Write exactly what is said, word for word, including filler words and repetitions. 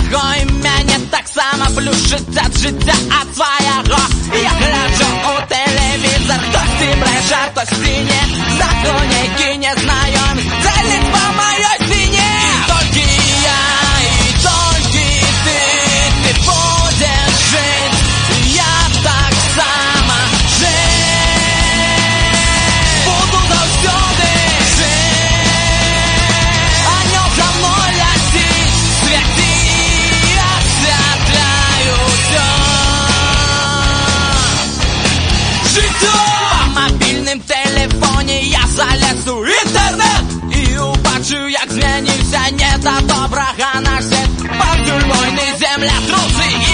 твого ім'я так само плюшить від життя от твоєго. Я гляджу у телевізор, хтось ти бреше, хтось ти не. Законники незнайомі целять по моей спине. И только я, и только ты, ты будешь жить. Я так само жить. Буду завсёды жить. Анёл за мной летит, святи, осветляю всё. Життя! По мобільним телефоні я залезу в інтернет і убачу, як змінився не до доброго наш світ. Под тюрьмой земля труси.